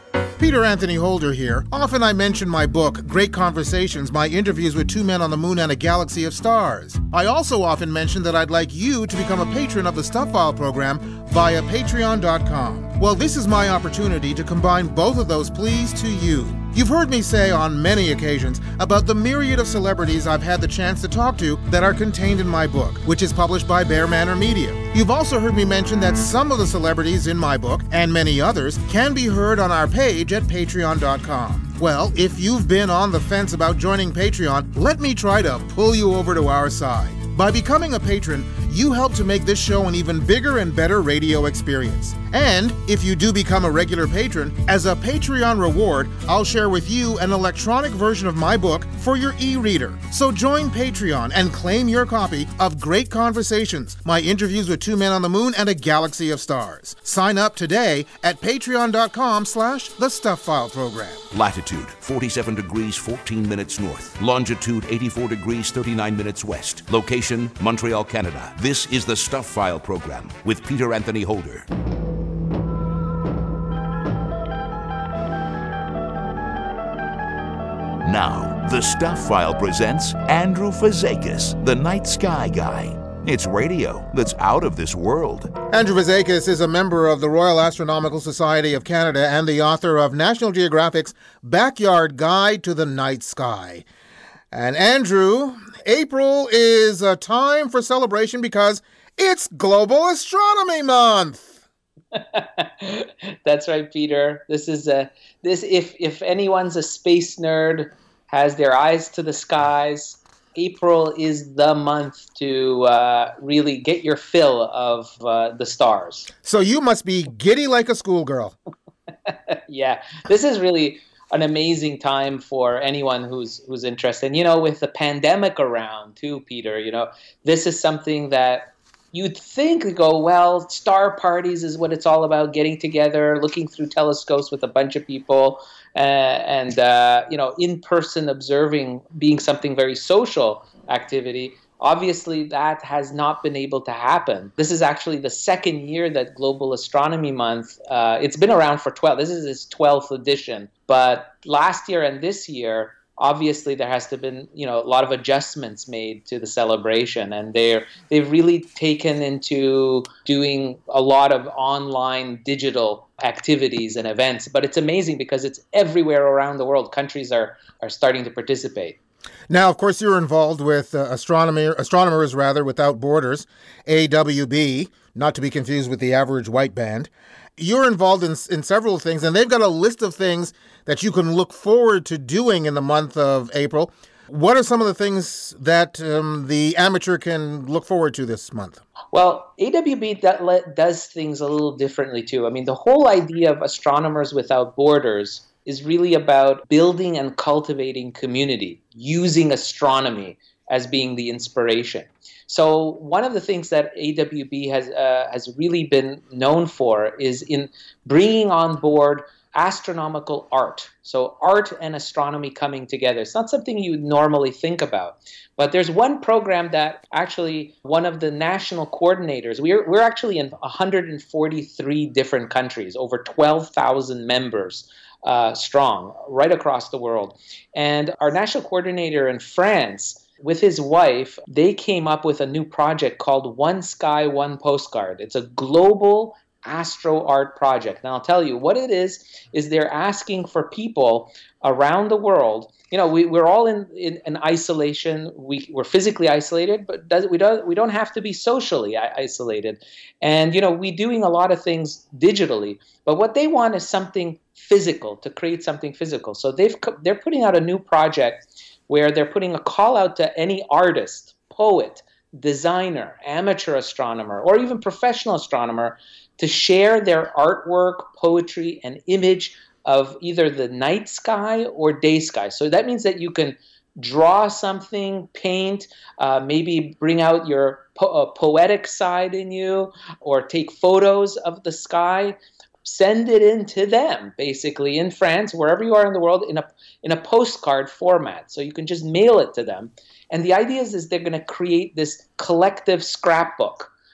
Speaker 4: Peter Anthony Holder here. Often I mention my book, Great Conversations, my interviews with two men on the moon and a galaxy of stars. I also often mention that I'd like you to become a patron of the Stuff File program via patreon dot com. Well, this is my opportunity to combine both of those pleas to you. You've heard me say on many occasions about the myriad of celebrities I've had the chance to talk to that are contained in my book, which is published by Bear Manor Media. You've also heard me mention that some of the celebrities in my book, and many others, can be heard on our page at patreon dot com. Well, if you've been on the fence about joining Patreon, let me try to pull you over to our side. By becoming a patron, you help to make this show an even bigger and better radio experience. And if you do become a regular patron, as a Patreon reward, I'll share with you an electronic version of my book for your e-reader. So join Patreon and claim your copy of Great Conversations, my interviews with two men on the moon and a galaxy of stars. Sign up today at patreon dot com slash the Stuff File program.
Speaker 9: Latitude forty-seven degrees fourteen minutes north. Longitude eighty-four degrees thirty-nine minutes west. Location Montreal, Canada. This is the Stuff File program with Peter Anthony Holder. Now, the Stuff File presents Andrew Fazekas, the Night Sky Guy. It's radio that's out of this world.
Speaker 4: Andrew Fazekas is a member of the Royal Astronomical Society of Canada and the author of National Geographic's Backyard Guide to the Night Sky. And Andrew, April is a time for celebration because it's Global Astronomy Month.
Speaker 7: That's right, Peter. This is a this if if anyone's a space nerd, has their eyes to the skies, April is the month to uh, really get your fill of uh, the stars.
Speaker 4: So you must be giddy like a schoolgirl.
Speaker 7: Yeah, this is really an amazing time for anyone who's who's interested. And, you know, with the pandemic around too, Peter, you know, this is something that you'd think, go, well, star parties is what it's all about, getting together, looking through telescopes with a bunch of people, uh, and, uh, you know, in-person observing being something very social activity. Obviously, that has not been able to happen. This is actually the second year that Global Astronomy Month, uh, it's been around for twelve, this is its twelfth edition. But last year and this year, obviously there has to been, you know, a lot of adjustments made to the celebration, and they're they've really taken into doing a lot of online digital activities and events. But it's amazing because it's everywhere around the world. Countries are are starting to participate.
Speaker 4: Now, of course, you're involved with uh, astronomy, Astronomers rather Without Borders, A W B, not to be confused with the Average White Band. You're involved in in several things, and they've got a list of things that you can look forward to doing in the month of April. What are some of the things that um, the amateur can look forward to this month?
Speaker 7: Well, A W B does things a little differently, too. I mean, the whole idea of Astronomers Without Borders is really about building and cultivating community, using astronomy as being the inspiration. So one of the things that A W B has uh, has really been known for is in bringing on board astronomical art. So art and astronomy coming together. It's not something you would normally think about. But there's one program that actually one of the national coordinators, we're, we're actually in one hundred forty-three different countries, over twelve thousand members uh, strong, right across the world. And our national coordinator in France, with his wife, they came up with a new project called One Sky, One Postcard. It's a global astro art project. Now, I'll tell you what it is, is they're asking for people around the world. You know, we, we're all in, in, in isolation. We, we're physically isolated, but does, we, don't, we don't have to be socially isolated. And, you know, we're doing a lot of things digitally. But what they want is something physical, to create something physical. So they've they're putting out a new project where they're putting a call out to any artist, poet, designer, amateur astronomer, or even professional astronomer to share their artwork, poetry, and image of either the night sky or day sky. So that means that you can draw something, paint, uh, maybe bring out your po- uh, poetic side in you, or take photos of the sky. Send it in to them, basically, in France, wherever you are in the world, in a in a postcard format. So you can just mail it to them. And the idea is, is they're going to create this collective scrapbook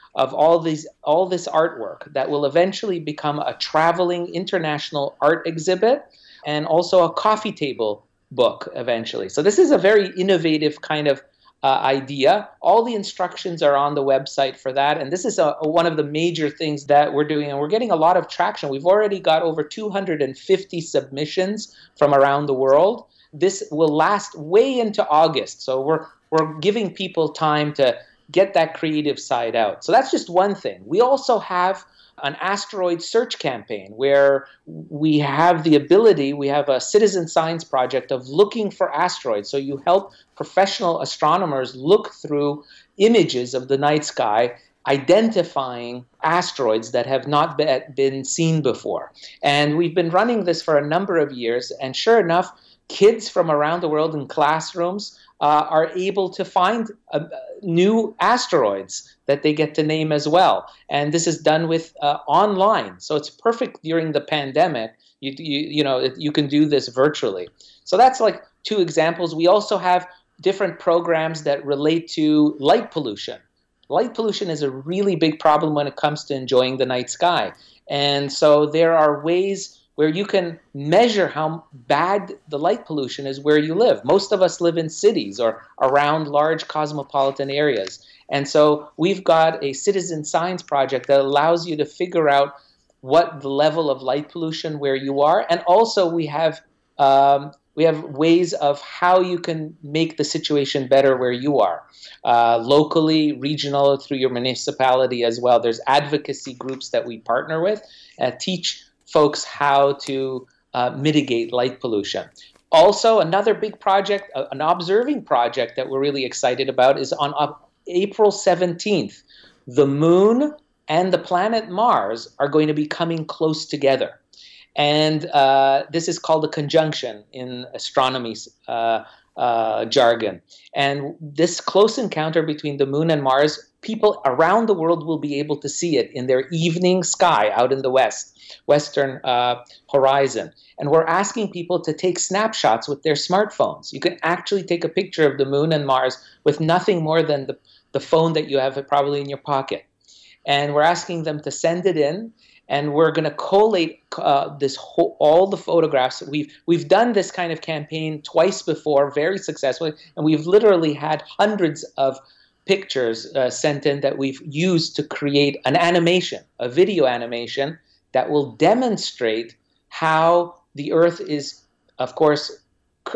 Speaker 7: of all these all this artwork that will eventually become a traveling international art exhibit and also a coffee table book eventually. So this is a very innovative kind of uh, idea. All the instructions are on the website for that, and this is a, a, one of the major things that we're doing, and we're getting a lot of traction. We've already got over two hundred fifty submissions from around the world. This will last way into August, so we're we're giving people time to get that creative side out. So that's just one thing. We also have an asteroid search campaign where we have the ability, we have a citizen science project of looking for asteroids. So you help professional astronomers look through images of the night sky, identifying asteroids that have not be- been seen before. And we've been running this for a number of years, and sure enough, kids from around the world in classrooms uh, are able to find uh, new asteroids that they get to name as well. And this is done with uh, online. So it's perfect during the pandemic. You, you, you know, you can do this virtually. So that's like two examples. We also have different programs that relate to light pollution. Light pollution is a really big problem when it comes to enjoying the night sky. And so there are ways where you can measure how bad the light pollution is where you live. Most of us live in cities or around large cosmopolitan areas. And so we've got a citizen science project that allows you to figure out what the level of light pollution where you are. And also we have um, we have ways of how you can make the situation better where you are. Uh, locally, regional, through your municipality as well. There's advocacy groups that we partner with and teach folks how to uh, mitigate light pollution. Also, another big project, uh, an observing project that we're really excited about is on uh, April seventeenth. The moon and the planet Mars are going to be coming close together. And uh, this is called a conjunction in astronomy uh, uh, jargon. And this close encounter between the moon and Mars, people around the world will be able to see it in their evening sky out in the west. Western uh, horizon. And we're asking people to take snapshots with their smartphones. You can actually take a picture of the moon and Mars with nothing more than the, the phone that you have probably in your pocket. And we're asking them to send it in, and we're going to collate uh, this whole, all the photographs. We've we've done this kind of campaign twice before, very successfully, and we've literally had hundreds of pictures uh, sent in that we've used to create an animation, a video animation, that will demonstrate how the Earth is, of course, uh,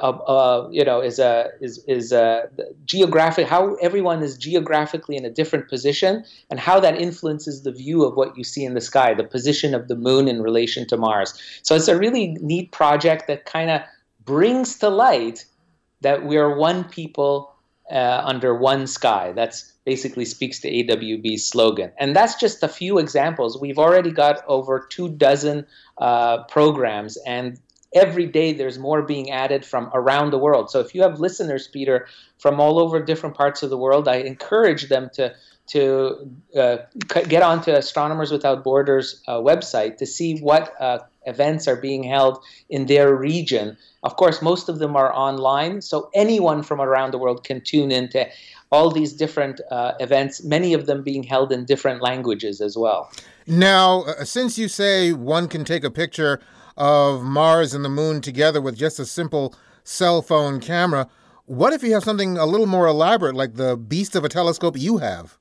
Speaker 7: uh, you know, is a is is a geographic. How everyone is geographically in a different position, and how that influences the view of what you see in the sky, the position of the moon in relation to Mars. So it's a really neat project that kind of brings to light that we are one people uh, under one sky. That's basically speaks to A W B's slogan. And that's just a few examples. We've already got over two dozen uh, programs, and every day there's more being added from around the world. So if you have listeners, Peter, from all over different parts of the world, I encourage them to to uh, get onto Astronomers Without Borders uh, website to see what uh, events are being held in their region. Of course, most of them are online, so anyone from around the world can tune into all these different uh, events, many of them being held in different languages as well.
Speaker 4: Now, uh, since you say one can take a picture of Mars and the moon together with just a simple cell phone camera, what if you have something a little more elaborate, like the beast of a telescope you have?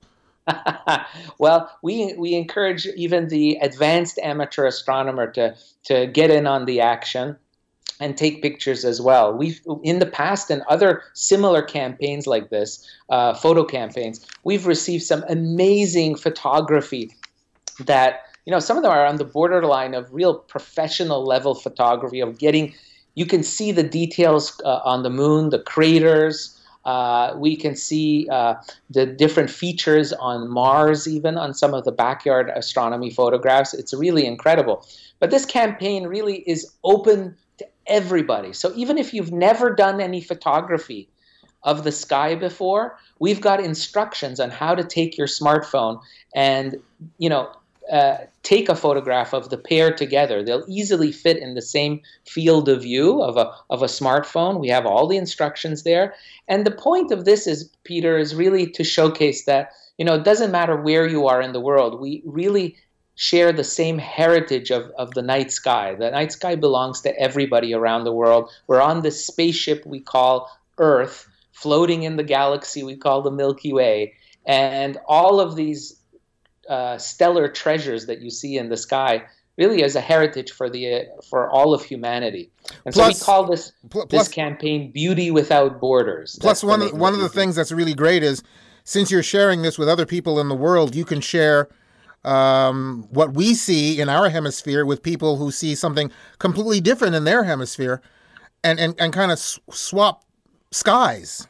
Speaker 7: Well, we we encourage even the advanced amateur astronomer to to get in on the action and take pictures as well. We've, in the past and other similar campaigns like this, uh, photo campaigns, we've received some amazing photography that, you know, some of them are on the borderline of real professional level photography of getting, you can see the details uh, on the moon, the craters. Uh, we can see uh, the different features on Mars, even on some of the backyard astronomy photographs. It's really incredible. But this campaign really is open to everybody. So even if you've never done any photography of the sky before, we've got instructions on how to take your smartphone and, you know, uh, take a photograph of the pair together. They'll easily fit in the same field of view of a of a smartphone. We have all the instructions there. And the point of this is, Peter, is really to showcase that, you know, it doesn't matter where you are in the world. We really share the same heritage of, of the night sky. The night sky belongs to everybody around the world. We're on this spaceship we call Earth, floating in the galaxy we call the Milky Way. And all of these uh, stellar treasures that you see in the sky really is a heritage for the uh, for all of humanity. And plus, so we call this plus, this campaign Beauty Without Borders.
Speaker 4: Plus, one of, one of the things that's really great is, since you're sharing this with other people in the world, you can share um, what we see in our hemisphere with people who see something completely different in their hemisphere, and, and, and kind of s- swap skies.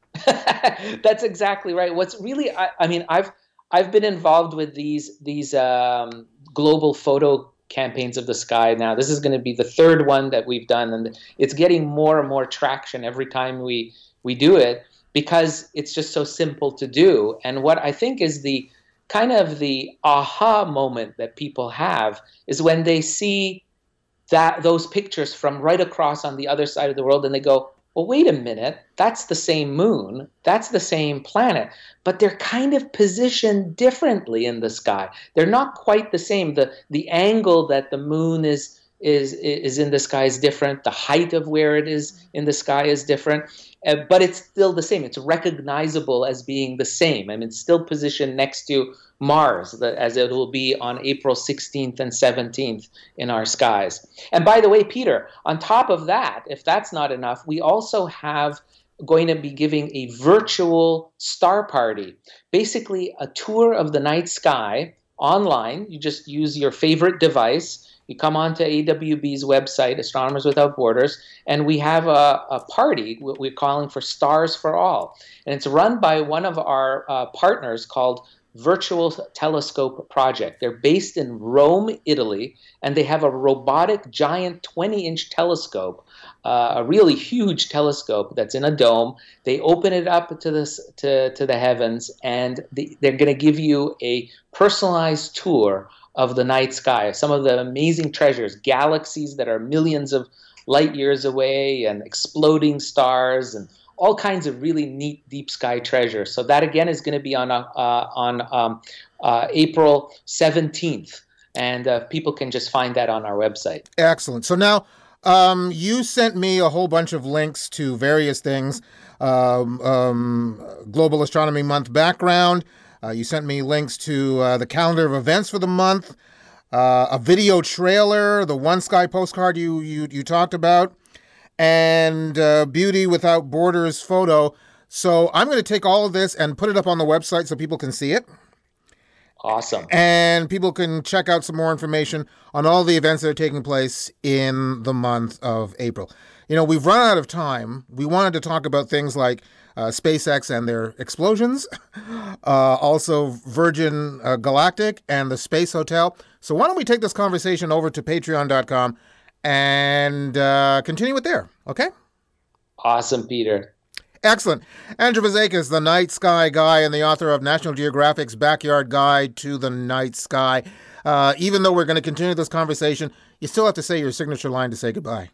Speaker 7: That's exactly right. What's really, I, I mean, I've I've been involved with these these um, global photo campaigns of the sky now. This is going to be the third one that we've done, and it's getting more and more traction every time we we do it, because it's just so simple to do. And what I think is the kind of the aha moment that people have is when they see that those pictures from right across on the other side of the world, and they go, well, wait a minute, that's the same moon, that's the same planet, but they're kind of positioned differently in the sky. They're not quite the same. The the angle that the moon is is is in the sky is different. The height of where it is in the sky is different, uh, but it's still the same. It's recognizable as being the same. I mean, it's still positioned next to Mars, as it will be on April sixteenth and seventeenth in our skies. And by the way, Peter, on top of that, if that's not enough, we also have going to be giving a virtual star party, basically a tour of the night sky online. You just use your favorite device. You come onto A W B's website, Astronomers Without Borders, and we have a, a party we're calling for Stars for All. And it's run by one of our uh, partners called Virtual Telescope Project. They're based in Rome, Italy, and they have a robotic giant twenty-inch telescope, uh, a really huge telescope that's in a dome. They open it up to this to, to the heavens, and the, they're going to give you a personalized tour of the night sky, some of the amazing treasures, galaxies that are millions of light years away, and exploding stars, and all kinds of really neat deep sky treasure. So that again is going to be on uh, on um, uh, April seventeenth, and uh, people can just find that on our website.
Speaker 4: Excellent. So now um, you sent me a whole bunch of links to various things. Um, um, Global Astronomy Month background. Uh, you sent me links to uh, the calendar of events for the month, uh, a video trailer, the One Sky postcard you you you talked about, and uh, Beauty Without Borders photo. So I'm going to take all of this and put it up on the website so people can see it.
Speaker 7: Awesome.
Speaker 4: And people can check out some more information on all the events that are taking place in the month of April. You know, we've run out of time. We wanted to talk about things like uh, SpaceX and their explosions, uh, also Virgin uh, Galactic and the Space Hotel. So why don't we take this conversation over to patreon dot com and uh, continue it there, okay?
Speaker 7: Awesome, Peter.
Speaker 4: Excellent. Andrew Fazekas, the night sky guy and the author of National Geographic's Backyard Guide to the Night Sky. Uh, even though we're going to continue this conversation, you still have to say your signature line to say goodbye.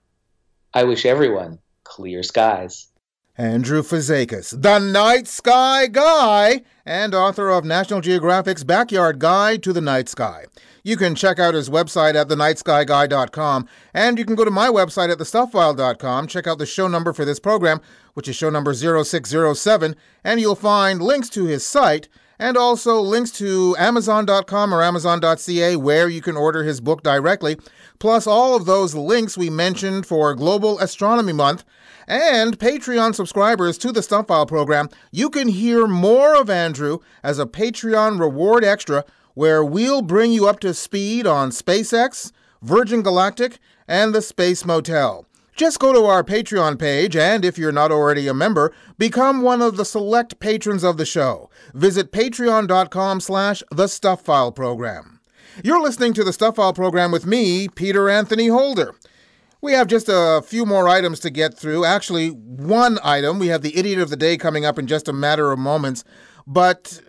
Speaker 7: I wish everyone clear skies.
Speaker 4: Andrew Fazekas, the night sky guy and author of National Geographic's Backyard Guide to the Night Sky. You can check out his website at the night sky guy dot com, and you can go to my website at the stuff file dot com, check out the show number for this program, which is show number zero six zero seven, and you'll find links to his site and also links to amazon dot com or amazon dot c a, where you can order his book directly, plus all of those links we mentioned for Global Astronomy Month. And Patreon subscribers to the Stuff File program, you can hear more of Andrew as a Patreon reward extra, where we'll bring you up to speed on SpaceX, Virgin Galactic, and the Space Motel. Just go to our Patreon page, and if you're not already a member, become one of the select patrons of the show. Visit patreon dot com slash the Stuff File program. You're listening to the Stuff File program with me, Peter Anthony Holder. We have just a few more items to get through. Actually, one item. We have the Idiot of the Day coming up in just a matter of moments. But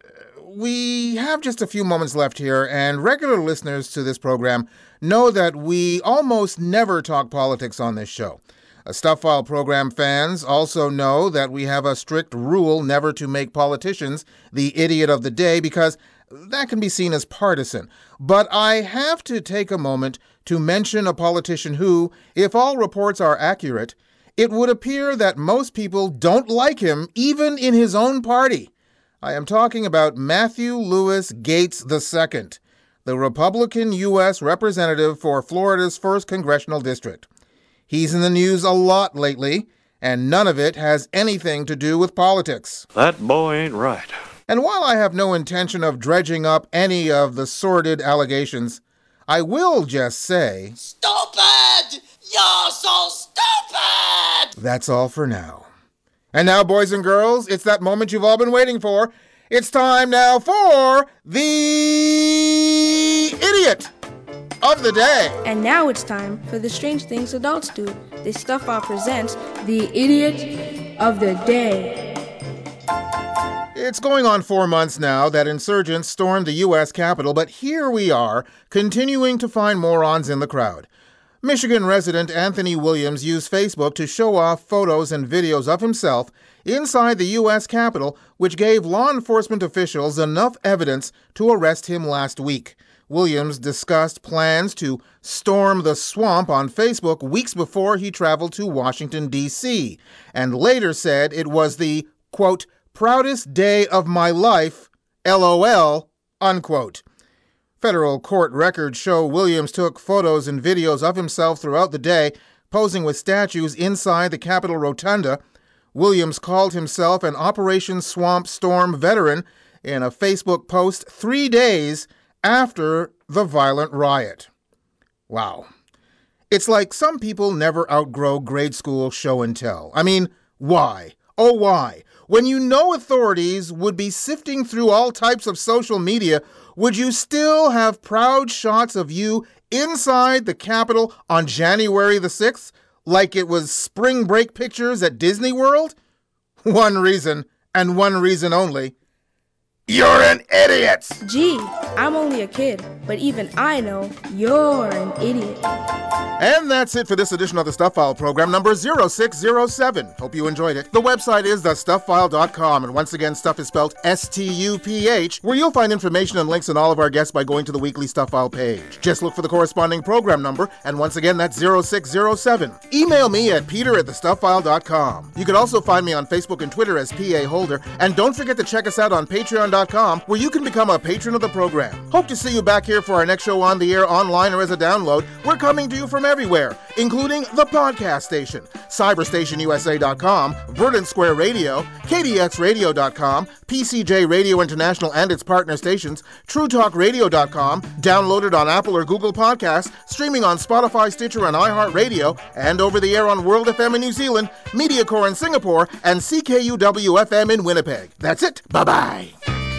Speaker 4: we have just a few moments left here, and regular listeners to this program know that we almost never talk politics on this show. Uh, Stuff File program fans also know that we have a strict rule never to make politicians the idiot of the day because that can be seen as partisan. But I have to take a moment to mention a politician who, if all reports are accurate, it would appear that most people don't like him, even in his own party. I am talking about Matthew Lewis Gates the Second, the Republican U S representative for Florida's first congressional district. He's in the news a lot lately, and none of it has anything to do with politics.
Speaker 13: That boy ain't right.
Speaker 4: And while I have no intention of dredging up any of the sordid allegations, I will just say,
Speaker 12: Stupid! You're so stupid!
Speaker 4: That's all for now. And now, boys and girls, it's that moment you've all been waiting for. It's time now for the Idiot of the Day.
Speaker 14: And now it's time for the strange things adults do. The Stuff File presents the Idiot of the Day.
Speaker 4: It's going on four months now that insurgents stormed the U S Capitol, but here we are, continuing to find morons in the crowd. Michigan resident Anthony Williams used Facebook to show off photos and videos of himself inside the U S Capitol, which gave law enforcement officials enough evidence to arrest him last week. Williams discussed plans to storm the swamp on Facebook weeks before he traveled to Washington, D C, and later said it was the, quote, proudest day of my life, LOL, unquote. Federal court records show Williams took photos and videos of himself throughout the day, posing with statues inside the Capitol Rotunda. Williams called himself an Operation Swamp Storm veteran in a Facebook post three days after the violent riot. Wow. It's like some people never outgrow grade school show and tell. I mean, why? Oh, why? When you know authorities would be sifting through all types of social media, would you still have proud shots of you inside the Capitol on January the sixth, like it was spring break pictures at Disney World? One reason, and one reason only. You're an idiot!
Speaker 14: Gee, I'm only a kid, but even I know you're an idiot.
Speaker 4: And that's it for this edition of the Stuff File program, number zero six zero seven. Hope you enjoyed it. The website is the stuff file dot com, and once again, stuff is spelled S T U P H, where you'll find information and links on all of our guests by going to the weekly Stuff File page. Just look for the corresponding program number, and once again, that's zero six zero seven. Email me at peter at the stuff file dot com. You can also find me on Facebook and Twitter as P A Holder, and don't forget to check us out on patreon dot com, where you can become a patron of the program. Hope to see you back here for our next show on the air, online, or as a download. We're coming to you from everywhere, including the podcast station, cyber station U S A dot com, Verdant Square Radio, K D X radio dot com, P C J Radio International and its partner stations, true talk radio dot com, downloaded on Apple or Google Podcasts, streaming on Spotify, Stitcher, and iHeartRadio, and over the air on World F M in New Zealand, MediaCore in Singapore, and C K U W F M in Winnipeg. That's it. Bye-bye.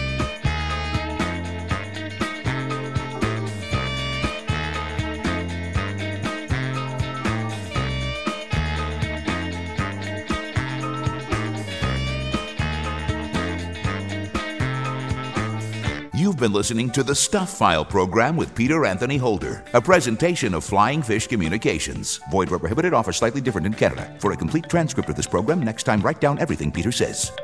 Speaker 9: You've been listening to the Stuff File program with Peter Anthony Holder, a presentation of Flying Fish Communications. Void where prohibited, offer slightly different in Canada. For a complete transcript of this program, next time write down everything Peter says.